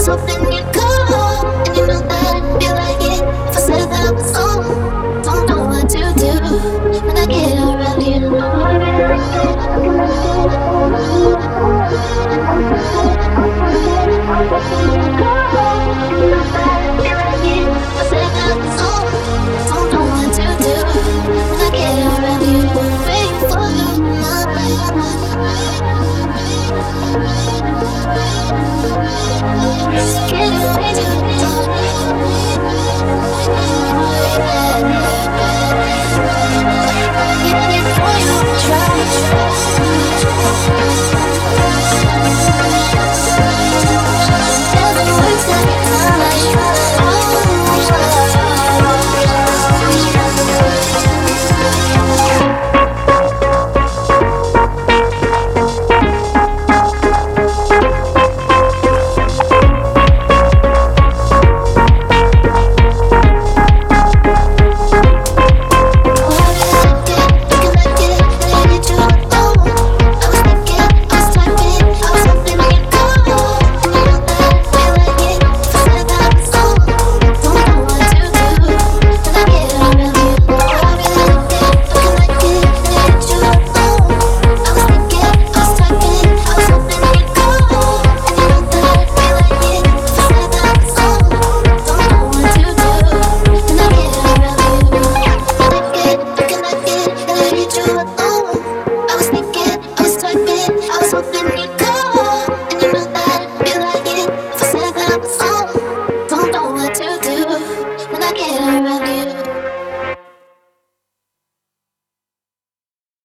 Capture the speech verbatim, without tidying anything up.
was hoping you'd call, and you know that I'd feel like it if I said that I was home. Don't know what to do when I get around you. Don't know what to do when I get around you. Waiting for you. Just get away to me. Yeah, before you something